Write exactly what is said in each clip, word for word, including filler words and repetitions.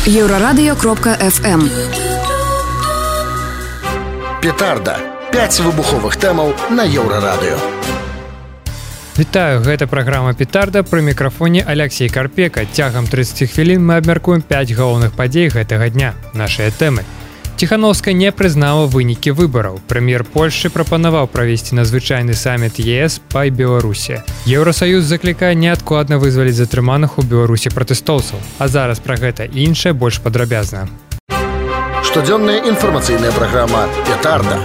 Еўрарадыё кропка эф эм. Петарда. пяць выбуховых тэмаў на Еўрарадыё. Вітаю, гэта праграма «Петарда», пры мікрафоне Алексей Карпека. Цягам тридцать хвілін мы абмяркуем пяць галоўных падзей гэтага дня. Нашыя тэмы. Ціхановская не прызнала вынікі выбараў. Прэм'ер Польшчы прапанаваў правесці надзвычайны саміт е эс па Беларусі. Еўрасаюз заклікае неадкладна вызваліць затрыманых у Беларусі пратэстоўцаў. А зараз пра гэта і іншае больш падрабязна. Штодзённая інфармацыйная праграма «Петарда».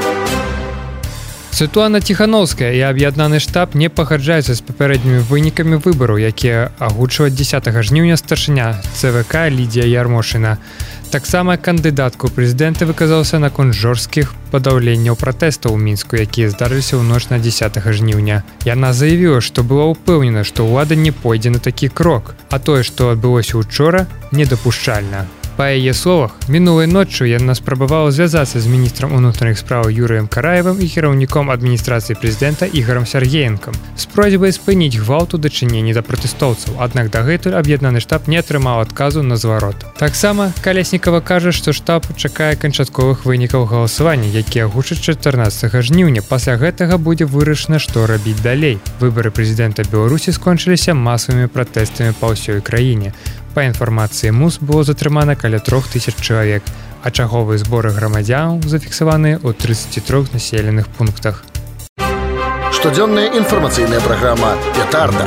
Святлана Ціхановская і аб'яднаны штаб не пагаджаюцца з папярэднімі вынікамі выбараў, якія агучваць дзесятага жніўня старшыня цэ вэ ка Лідія Ярмошына. Таксама кандыдатка ў прэзідэнты выказаўся наконт жорсткіх падаўленняў пратэстаў у Мінску, якія здарыліся ў ноч на дзесятага жніўня. Яна заявіла, што была ўпэўнена, што ўлада не пойдзе на такі крок, а тое, што адбылося учора, недапушчальна. Па яе словах, мінулай ноччу яна спрабавала звязацца з міністрам унутраных спраў Юрыем Караевым і кіраўніком адміністрацыі прэзідэнта Ігарам Сяргеенкам з просьбай спыніць гвалт у дачыненні да пратэстоўцаў, аднак дагэтуль аб'яднаны штаб не атрымаў адказу на зварот. Таксама Каляснікава кажа, што штаб чакае канчатковых вынікаў галасавання, якія агучаць чатырнаццатага жніўня. Пасля гэтага будзе вырашана, што рабіць далей. Выбары прэзідэнта Беларусі скончыліся масавымі пратэстамі па ўсёй краіне. Па інфармацыі МУС было затрымана каля трох тысяч чалавек, а чарговыя зборы грамадзянаў зафіксаваныя ў трыццаці трох населеных пунктах. Штодзённая інфармацыйная праграма «Петарда».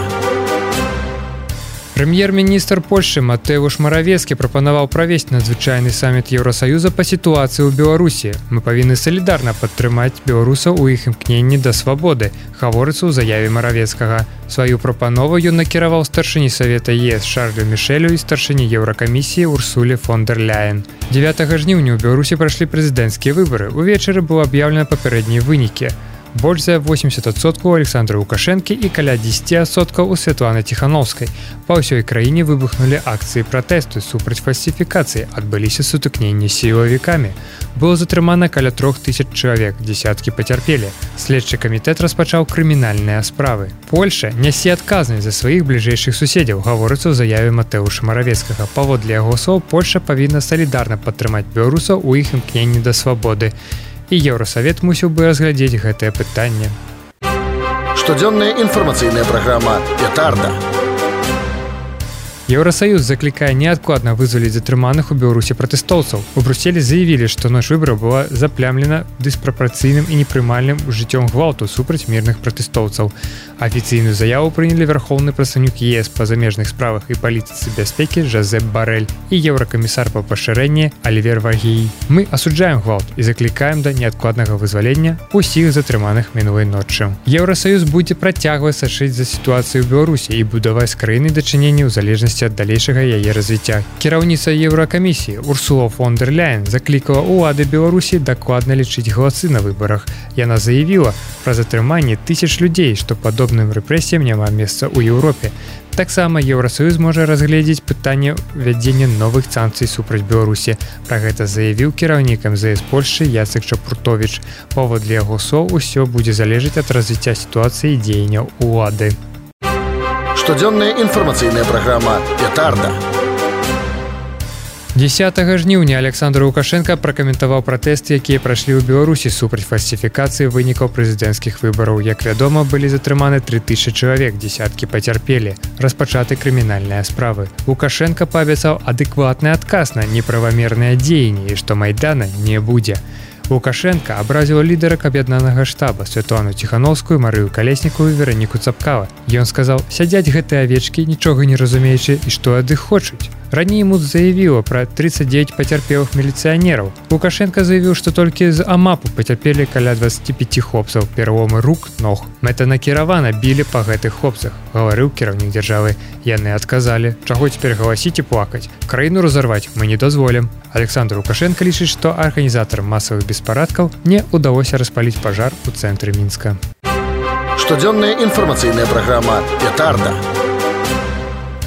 Прэм'ер-міністр Польшчы Матэўш Маравецкі прапанаваў правесці надзвычайны саміт Еўрасаюза па сітуацыі ў Беларусі. Мы павінны салідарна падтрымаць беларусаў у іх імкненні да свабоды, гаворыцца ў заяве Маравецкага. Сваю прапанову ён накіраваў старшыні Савета е эс Шарлю Мішэлю і старшыні Еўракамісіі Урсуле фон дэр Ляен. дзевятага жніўня ў Беларусі прайшлі прэзідэнцкія выбары. Увечары было аб'яўлена папярэднія вынікі. Больш за восемьдесят адсоткаў у Александра Лукашэнкі і каля дзесяць адсоткаў у Святланы Ціхановскай. Па ўсёй краіне выбухнулі акцыі пратэсту супраць фальсіфікацыі, адбыліся сутыкненні з сілавікамі. Было затрымана каля трох тысяч чалавек, дзесяткі пацярпелі. Следчы камітэт распачаў крымінальныя справы. Польшча нясе адказнасць за сваіх бліжэйшых суседзяў, гаворыцца ў заяве Матэўша Маравецкага. Паводле яго слоў, Польшча павінна салідарна падтрымаць беларусаў у іх імкненні да свабоды. І Еўрасавет мусіў бы разглядзець гэтае пытанне. Штодзённая інфармацыйная праграма «Петарда». Еўрасаюз заклікае неадкладна вызваліць затрыманых у Беларусі пратэстоўцаў. У Брюсселі заявілі, што ноч выбараў была заплямлена дыспрапарцыйным і непрымальным жыццём гвалту супраць мірных пратэстоўцаў. Афіцыйную заяву прынялі вярхоўны прадстаўнік е эс па замежных справах і палітыцы бяспекі Жозеп Барэль і еўракамісар па пашырэнні Альвер Варгей. Мы асуджаем гвалт і заклікаем да неадкладнага вызвалення ўсіх затрыманых мінулай ноччу. Еўрасаюз будзе працягваць сачыць за сітуацыяй у Беларусі і будаваць з краінай дачыненні ў залежнасці ад далейшага яе развіцця. Кіраўніца Еўракамісіі Урсула фон дэр Ляен заклікала ўлады Беларусі дакладна лічыць галасы на выбарах. Яна заявіла пра затрыманне тысяч людзей, што падобным рэпрэсіям няма месца ў Еўропе. Таксама Еўрасаюз можа разгледзець пытанне ввядзення новых санкцый супраць Беларусі. Пра гэта заявіў кіраўнік эм зэ эс Польшчы Яцек Чапуртовіч. Паводле яго слоў, усё будзе залежаць ад развіцця сітуацыі і дзеянняў улады. Штодзённая інфармацыйная праграма «Петарда». дзесятага жніўня Александр Лукашенка пракаментаваў пратэсты, якія прайшлі ў Беларусі супраць фальсіфікацыі вынікаў прэзідэнцкіх выбараў. Як вядома, былі затрыманы тры тысячы чалавек, дзесяткі пацярпелі. Распачаты крымінальныя справы. Лукашенка паабяцаў адэкватны адказ на неправамерныя дзеянні і што Майдана не будзе. Лукашенка абразіла лідарак аб'яднанага штаба Святлану Ціхановскую, Марыю Калеснікову і Вераніку Цапкава. Ён сказаў: «Сядзяць гэтыя авечкі, нічога не разумеючы, і што ад іх хочуць». Раней МУС заявіла пра тридцать девять пацярпелых міліцыянераў. Лукашенка заявіў, што толькі з АМАПу пацярпелі каля двадцать пяць хлопцаў, пераломы рук, ног. Мэтанакіравана білі па гэтых хлопцах, гаварыў кіраўнік дзяржавы. Яны адказалі: «Чаго цяпер галасіць і плакаць? Краіну разарваць мы не дазволім». Александр Лукашенка лічыць, што арганізатарам масавых беспарадкаў не ўдалося распаліць пажар у цэнтры Мінска. Штодзённая інфармацыйная праграма «Петарда».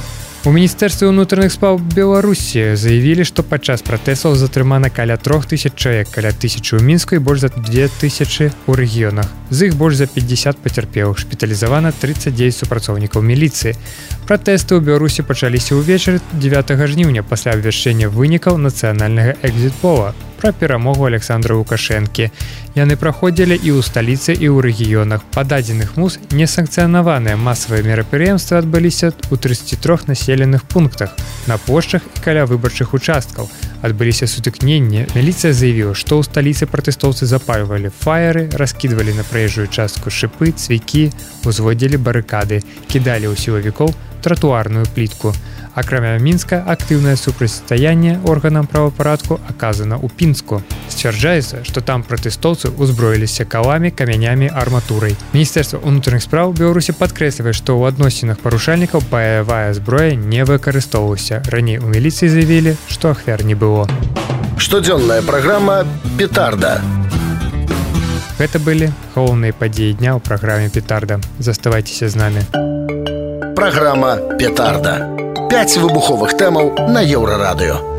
У міністэрстве ўнутраных спраў Беларусі заявілі, што падчас пратэстаў затрымана каля трох тысяч чалавек, каля тысячы ў Мінску і больш за дзве тысячы ў рэгіёнах. З іх больш за пятьдесят пацярпелых, шпіталізавана тридцать девять супрацоўнікаў міліцыі. Пратэсты ў Беларусі пачаліся ўвечары дзевятага жніўня пасля абвяшчэння вынікаў нацыянальнага экзіт-пола пра перамогу Александра Лукашэнкі. Яны праходзілі і ў сталіцы, і ў рэгіёнах. Па дадзеных МУЗ несанкцыянаваныя масавыя мерапрыемствы адбыліся ў тридцати трёх населеных пунктах, на плошчах і каля выбарчых участкаў. Адбыліся сутыкненні. Міліцыя заявіла, што ў сталіцы пратэстоўцы запальвалі фаеры, раскідвалі на праезжую частку шыпы, цвікі, узводзілі барыкады, кідалі ў сілавікоў тратуарную плітку. Акрамя Мінска, актыўнае супрацьстаянне органам правапарадку аказана ў Пінску. Сцвярджаецца, што там пратэстоўцы ўзброіліся каламі, камянямі, арматурай. Міністэрства ўнутраных спраў Беларусі падкрэслівае, што ў адносінах парушальнікаў баявая зброя не выкарыстоўвалася. Раней у міліцыі заявілі, што ахвяр не было. Штодзённая праграма «Петарда». Гэта былі галоўныя падзеі дня ў праграме «Петарда». Заставайцеся з намі. Праграма «Петарда». Пяць выбуховых тэмаў на Еўрарадыё.